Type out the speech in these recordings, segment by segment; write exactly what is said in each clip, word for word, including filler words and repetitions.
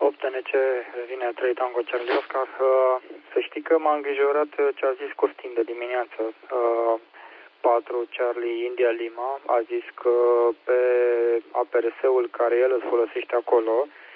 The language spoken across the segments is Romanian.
opt T N C, vine trei Tango Charlie Oscar. Să știi că m-a îngrijorat ce a zis Costin de dimineață. patru Charlie India Lima a zis că pe A P R S-ul care el îl folosește acolo,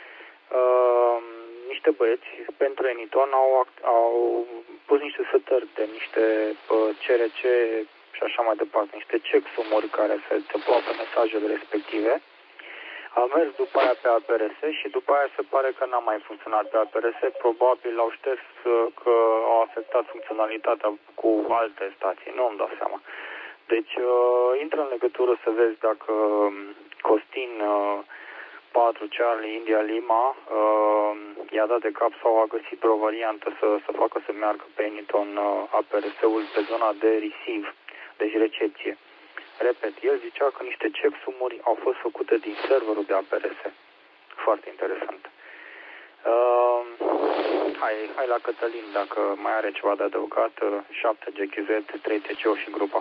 niște băieți pentru Eniton au, au pus niște setări de niște C R C și așa mai departe, niște checksumuri care se tăpau pe mesajele respective. A mers după aia pe A P R S și după aia se pare că n-a mai funcționat pe A P R S. Probabil au șters că au afectat funcționalitatea cu alte stații, nu îmi dau seama. Deci uh, intră în legătură să vezi dacă Costin uh, patru Charlie India Lima uh, i-a dat de cap sau a găsit o variantă să, să facă să meargă pe Eniton uh, A P R S-ul pe zona de receive, deci recepție. Repet, el zicea că niște checksumuri au fost făcute din serverul de A P R S. Foarte interesant. Uh, hai, hai la Cătălin, dacă mai are ceva de adăugat. șapte G Q Z, trei T C O și grupa.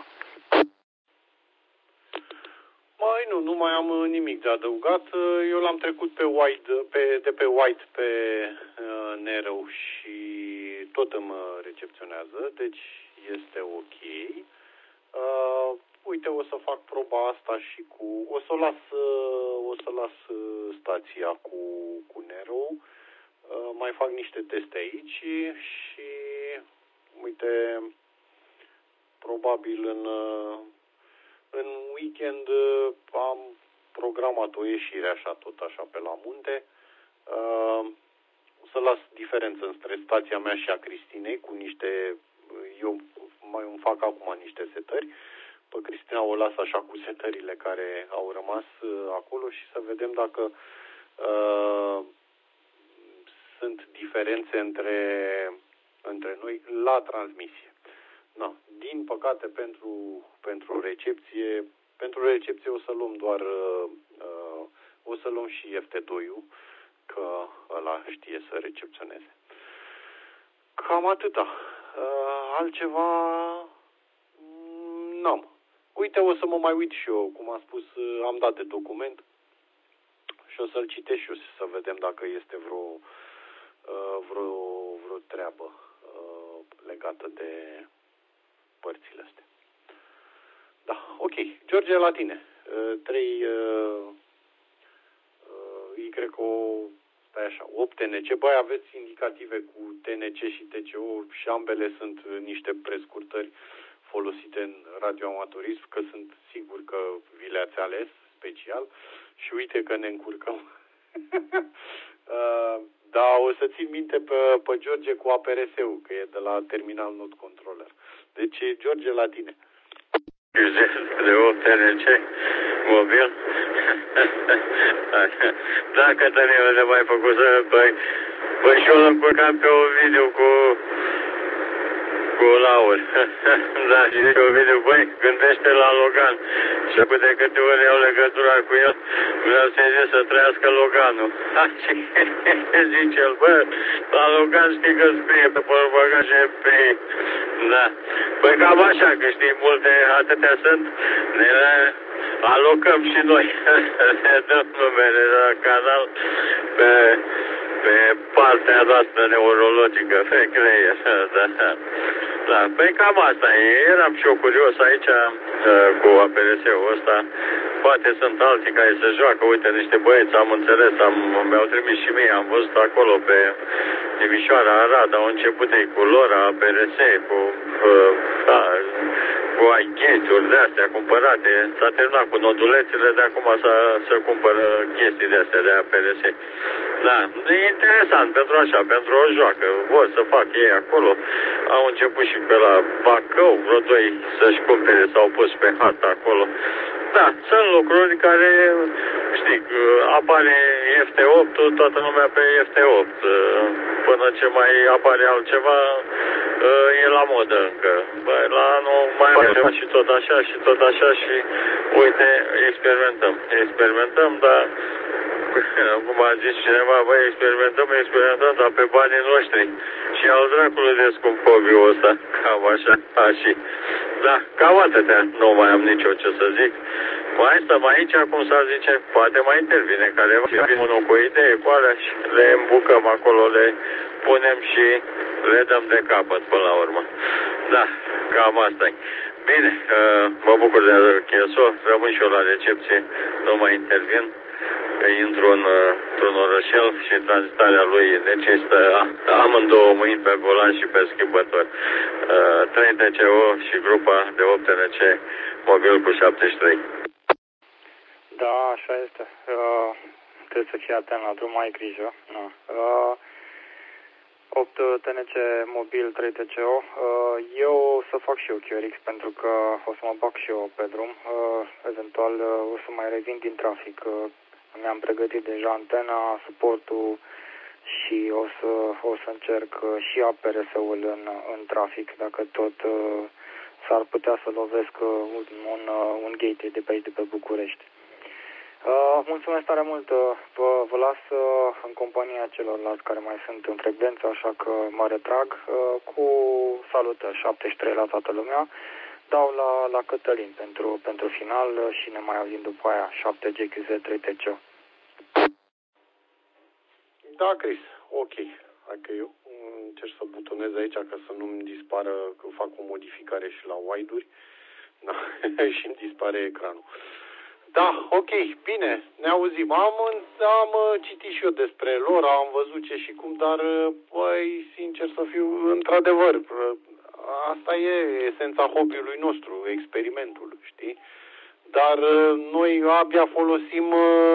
Mai nu, nu mai am nimic de adăugat. Eu l-am trecut pe white, pe, de pe white pe uh, Nero și tot îmi recepționează, deci este ok. Uh, uite, o să fac proba asta și cu... O să las, uh, o să las stația cu, cu Nero. Uh, mai fac niște teste aici și uite, probabil în... Uh, În weekend am programat o ieșire așa, tot așa, pe la munte. Uh, o să las diferență între stația mea și a Cristinei cu niște... Eu mai îmi fac acum niște setări. Pe Cristina o las așa cu setările care au rămas acolo și să vedem dacă uh, sunt diferențe între, între noi la transmisie. No, din păcate pentru, pentru recepție, pentru recepție o să luăm doar, uh, o să luăm și F T doi-ul, că ăla știe să recepționeze. Cam atâta. Uh, altceva n-am. Uite, o să mă mai uit și eu, cum am spus, am dat de document și o să-l citesc și eu să vedem dacă este vreo, uh, vreo, vreo treabă uh, legată de părțile astea. Da, ok. George, la tine. trei uh, uh, Y O, stai așa, opt T N C. Băi, aveți indicative cu T N C și T C O și ambele sunt niște prescurtări folosite în radioamatorism, că sunt sigur că vi le-ați ales special și uite că ne încurcăm. uh, da, o să țin minte pe, pe George cu A P R S-ul, că e de la Terminal Node Controller. Deci, George, la tine. De opt T N C, mobil. Da, Cătălin, de mai făcut să... Păi, păi și eu l-am încurcat pe un video cu... cu Laur. Da, și zice un video, băi, gândește la Logan. Și cu de câte ori iau legătura cu el, vreau să-i zic să trăiască Loganul. Și zice el, bă, la Logan știi că scrie pe portbagaje pe... Da. Păi cam așa, că știi, multe, atâtea sunt, ne le alocăm și noi. Ne dăm numele la canal pe... pe partea noastră neurologică, pe creier, da. Da, păi cam asta e. Eram și eu curios aici cu A P R S-ul ăsta. Poate sunt alții care se joacă, uite, niște băieți, am înțeles, am, mi-au trimis și mie, am văzut acolo pe Timișoara, Arad, au început ei cu Lora, A P R S, cu, da, cu aghițuri de-astea cumpărate. S-a terminat cu nodulețele, de acum să cumpără chestii de-astea de A P R S. Da, e interesant pentru așa, pentru o joacă. Vor să fac ei acolo. Au început și pe la Bacău, vreo doi să-și cumpere, s-au pus pe harta acolo. Da, sunt lucruri care, știi, apare F T opt, toată lumea pe F T opt. Până ce mai apare altceva, e la modă încă. Bă, la anul mai avem și tot așa, și tot așa și, uite, experimentăm. Experimentăm, dar, cum a zis cineva, băi, experimentăm, experimentăm, dar pe banii noștri. Și al dracului de scump hobby-ul ăsta, cam așa, și, Da, cam atâtea. Nu mai am nicio ce să zic. Mai stăm aici, cum s-ar zice, poate mai intervine careva. Vin unul cu idei cu alea și le îmbucăm acolo, le punem și le dăm de capăt până la urmă. Da, cam asta e. Bine, uh, mă bucur de Chieso, rămân și eu la recepție, nu mai intervin. Că intru în, într-un orășel și tranzitarea lui necesită amândouă mâini pe volan și pe schimbător. Uh, trei T C O și grupa de opt T N C mobil cu șaptezeci și trei. Da, așa este. Uh, trebuie să fii atent la drum, ai grijă. No. Uh, opt T N C mobil, trei T C O. Uh, eu o să fac și eu Q R X pentru că o să mă bag și eu pe drum. Uh, eventual uh, o să mai revin din trafic. Uh, Mi-am pregătit deja antena, suportul și o să, o să încerc și A P R S-ul în, în trafic, dacă tot uh, s-ar putea să lovesc un, un, un gate de pe aici, de pe București. Uh, mulțumesc tare mult, vă, vă las uh, în compania celorlalți care mai sunt în frecvență, așa că mă retrag uh, cu salutări șaptezeci și trei la toată lumea. Dau la, la Cătălin pentru, pentru final și ne mai auzim după aia șapte G Q Z trei T C O. Da, Chris, ok. Hai că eu încerc să butonez aici ca să nu-mi dispară, că fac o modificare și la wide-uri. Da, și îmi dispare ecranul. Da, ok, bine, ne auzim. Am, am citit și eu despre lor, am văzut ce și cum, dar, băi, sincer să fiu, într-adevăr, asta e esența hobby-ului nostru, experimentul, știi? Dar noi abia folosim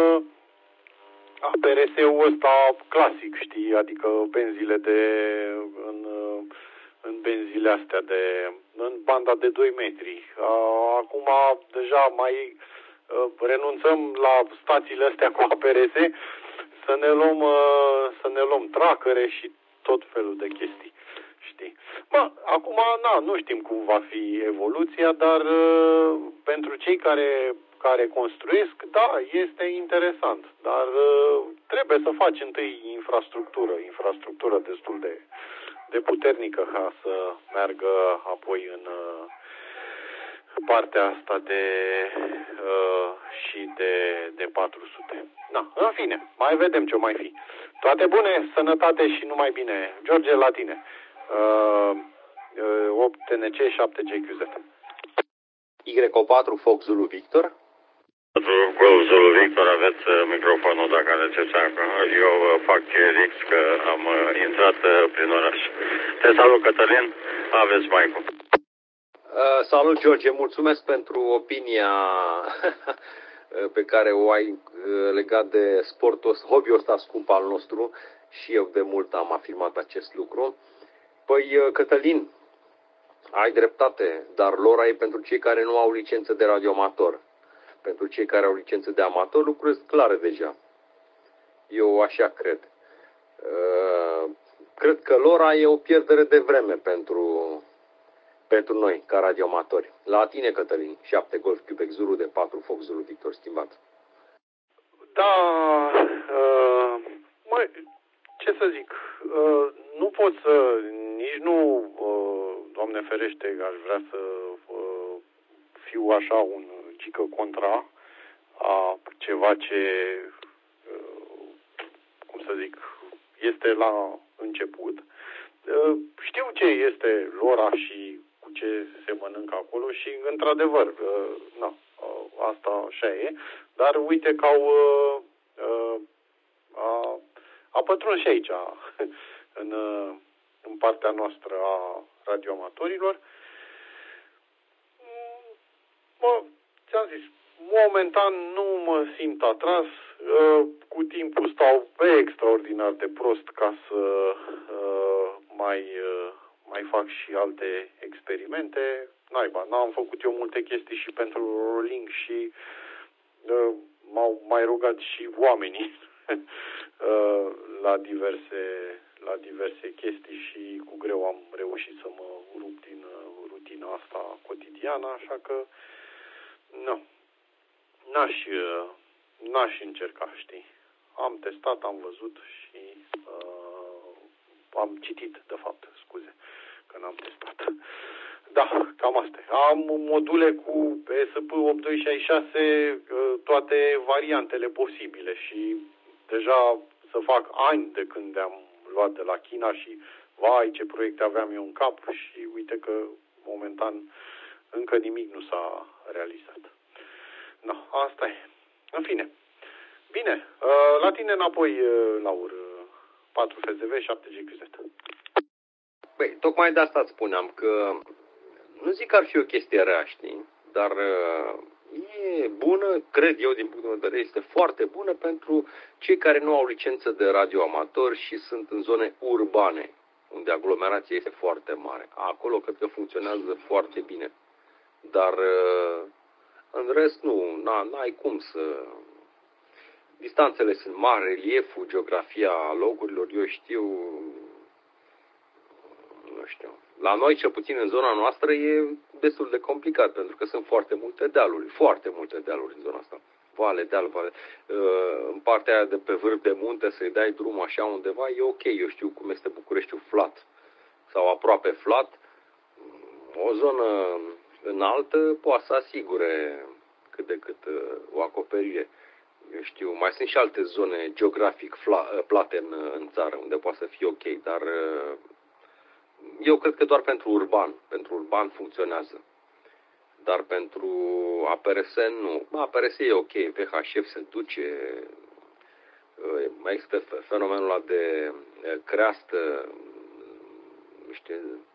A P R S-ul ăsta clasic, știi? Adică benzile de, în, în benzile astea de, în banda de doi metri. Acum deja mai renunțăm la stațiile astea cu A P R S, să ne luăm, să ne luăm tracăre și tot felul de chestii. Știi? Bă, acum, na, nu știm cum va fi evoluția, dar uh, pentru cei care, care construiesc, da, este interesant. Dar uh, trebuie să faci întâi infrastructură, infrastructură destul de, de puternică ca să meargă apoi în uh, partea asta de uh, și de, de patru sute. Na, în fine, mai vedem ce mai fi. Toate bune, sănătate și numai bine. George, la tine. Uh, uh, opt T N C, șapte G Q Z. Y O patru, Fox Zulu Victor. patru Zulu Victor, aveți uh, microfonul dacă alegeți acum. Eu uh, fac Q R X că am uh, intrat uh, prin oraș. Te salut, Cătălin. Aveți mic-ul. Uh, salut, George. Mulțumesc pentru opinia pe care o ai uh, legat de sportul, hobby-ul ăsta scump al nostru. Și eu de mult am afirmat acest lucru. Păi, Cătălin, ai dreptate, dar lora e pentru cei care nu au licență de radioamator. Pentru cei care au licență de amator, lucrurile sunt clare deja. Eu așa cred. Cred că lora e o pierdere de vreme pentru, pentru noi, ca radioamatori. La tine, Cătălin, șapte Golf Quebec Zulu de patru Fox Zulu Victor schimbat. Da, uh, măi, ce să zic, uh, nu pot să, nici nu, uh, Doamne ferește, aș vrea să uh, fiu așa un gică contra a ceva ce, uh, cum să zic, este la început. Uh, știu ce este lora și cu ce se mănâncă acolo și, într-adevăr, uh, na, uh, asta așa e, dar uite că au uh, uh, a, a pătruns și aici, în, în partea noastră a radioamatorilor. Mă, ți-am zis, momentan nu mă simt atras, cu timpul stau extraordinar de prost ca să mai, mai fac și alte experimente. Naiba, n-am făcut eu multe chestii și pentru rolling și m-au mai rugat și oamenii la diverse, la diverse chestii și cu greu am reușit să mă rup din rutina asta cotidiană, așa că nu, n-aș, n-aș încerca, știi. Am testat, am văzut și uh, am citit, de fapt, scuze, că n-am testat. Da, cam asta. Am module cu E S P opt doi șase șase, toate variantele posibile și deja să fac ani de când am luat de la China și vai ce proiecte aveam eu în cap și uite că momentan încă nimic nu s-a realizat. No, asta e. În fine. Bine, la tine înapoi, Laur, patru F Z V, șapte G Q Z. Păi, tocmai de asta îți spuneam că nu zic că ar fi o chestie rea, știi, dar e bună, cred eu, din punct de vedere, este foarte bună pentru cei care nu au licență de radioamator și sunt în zone urbane, unde aglomerația este foarte mare. Acolo cred că funcționează foarte bine. Dar în rest nu, n-ai cum să... Distanțele sunt mari, relieful, geografia locurilor, eu știu... Nu știu. La noi, cel puțin în zona noastră, e destul de complicat, pentru că sunt foarte multe dealuri, foarte multe dealuri în zona asta. Vale, deal, vale. În partea aia de pe vârf de munte, să-i dai drum așa undeva, e ok. Eu știu cum este Bucureștiul flat sau aproape flat. O zonă înaltă poate să asigure cât de cât o acoperire. Eu știu, mai sunt și alte zone geografic plate în, în țară, unde poate să fie ok, dar eu cred că doar pentru urban. Pentru urban funcționează. Dar pentru A P R S nu. A P R S e ok, V H F se duce. Mai există fenomenul ăla de creastă, nu știu,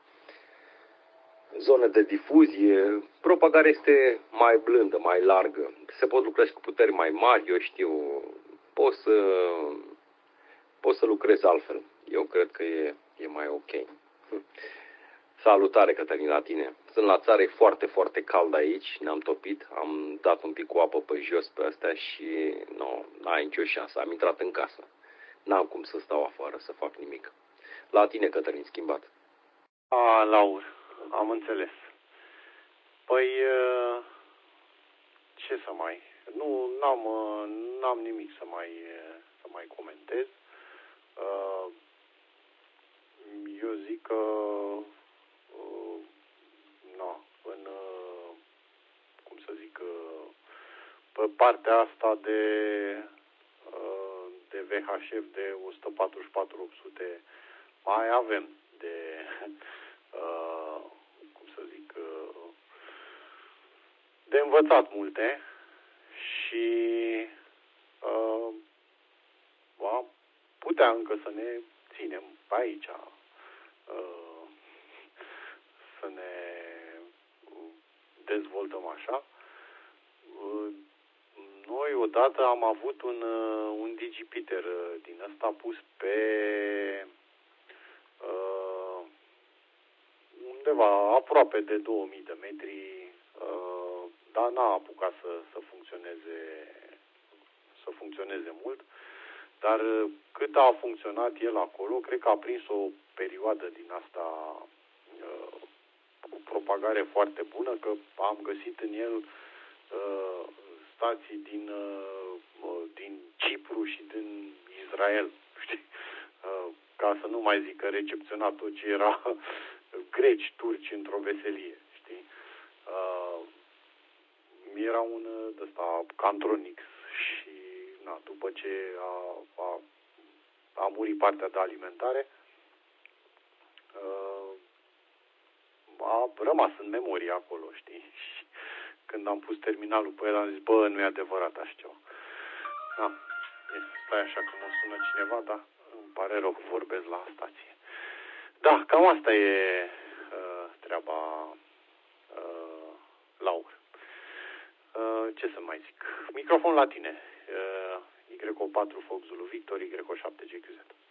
zone de difuzie. Propagarea este mai blândă, mai largă. Se pot lucra și cu puteri mai mari, eu știu. Poți să, poți să lucrezi altfel. Eu cred că e, e mai ok. Salutare, Cătălin, la tine. Sunt la țară, e foarte, foarte cald aici, ne-am topit, am dat un pic cu apă pe jos pe astea și nu, n-ai nicio șansă, am intrat în casă. N-am cum să stau afară, să fac nimic. La tine, Cătălin, schimbat. A, Laur, am înțeles. Păi, ce să mai... Nu, n-am, n-am nimic să mai, să mai comentez. Eu zic că uh, no, în, uh, cum să zic, uh, pe partea asta de, uh, de V H F de o sută patruzeci și patru opt sute mai avem de, uh, cum să zic, uh, de învățat multe și uh, am putea încă să ne ținem pe aici, să ne dezvoltăm așa. Noi odată am avut un, un digipiter din ăsta pus pe undeva aproape de două mii de metri, dar n-a apucat să, să funcționeze să funcționeze mult. Dar cât a funcționat el acolo, cred că a prins o perioadă din asta uh, cu propagare foarte bună, că am găsit în el uh, stații din, uh, din Cipru și din Israel, știi? Uh, ca să nu mai zic că recepționa tot ce era greci, turci într-o veselie, știi? Uh, era un ăsta, Cantronix și na, după ce a, a, a murit partea de alimentare, a rămas în memorie acolo, știi? Și când am pus terminalul pe el, am zis, bă, nu e adevărat așa ceva. Da, stai așa că mă sună cineva, dar îmi pare rău că vorbesc la stație. Da, cam asta e uh, treaba uh, Laur. Uh, ce să mai zic? Microfon la tine. Uh, Y O patru Fox Zulu Victor, Y O șapte G Q Z.